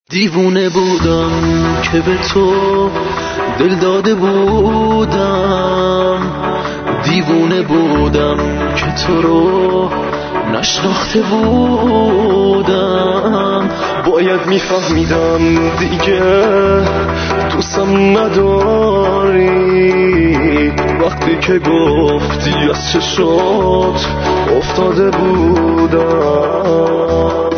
دیوونه بودم که به تو دل داده بودم، دیوونه بودم که تو رو نشناخته بودم. باید میفهمیدم دیگه دوستم نداری، وقتی که گفتی از چشات افتاده بودم.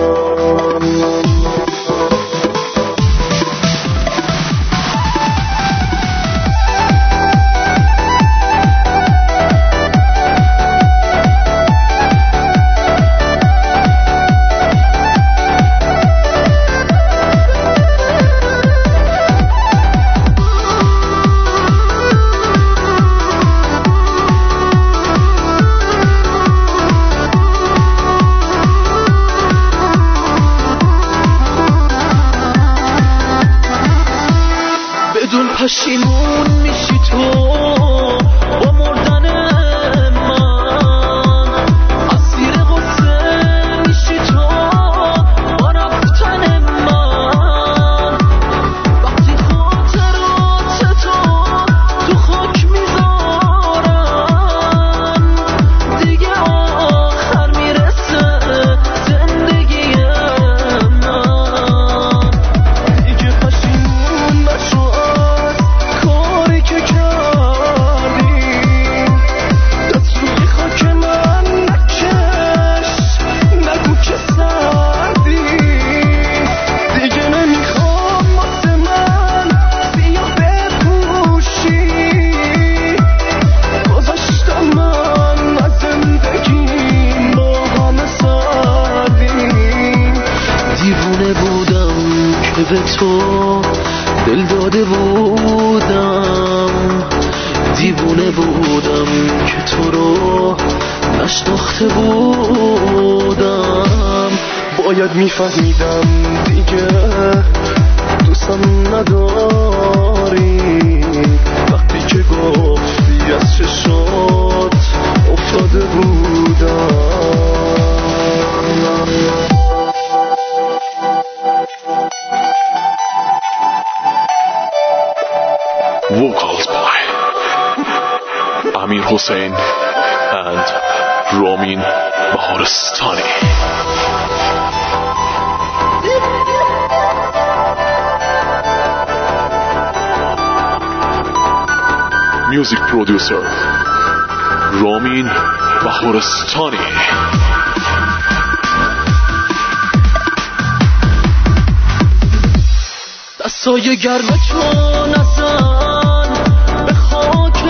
پشیمون میشی تو با مردن من، اسیر غصه میشی تو با رفتن من. وقتی خاطرات تو خاک میذارم، دیگه آخر میرسه زندگی من. دیگه پشیمون نشو کاری که کردی، دست روی خاک من نکش، نگو که سردی. دیگه نمیخوام واسه من سیاه بپوشی، گذاشتم من از زندگیم با همه سردی. دیوونه بودم که به تو دل داده بودم، دیوونه بودم که تو رو نشناخته بودم. باید میفهمیدم دیگه دوستم نداری، وقتی که گفتی از چشات افتاده بودم. Vocals by Amir Hossain and Ramin Baharastani. Music producer Ramin Baharastani. دستای گرم چون ازن به خاک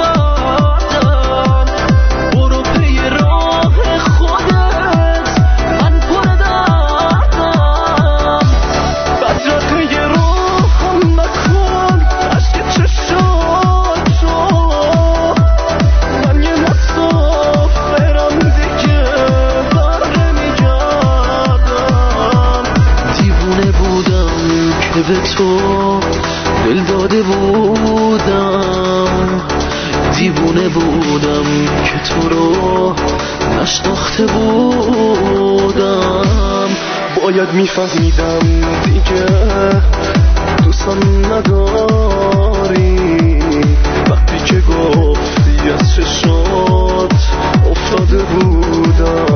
سردن، برو پی راه خودت، من پر دردم. بدرقه راهم نکن عشق چشاتو، من یه مسافرم دیگه بر نمیگردم. دیوونه بودم که به تو دل داده بودم، دیوونه بودم که تو رو نشناخته بودم. باید میفهمیدم دیگه دوستم نداری، وقتی که گفتی از چشات افتاده بودم.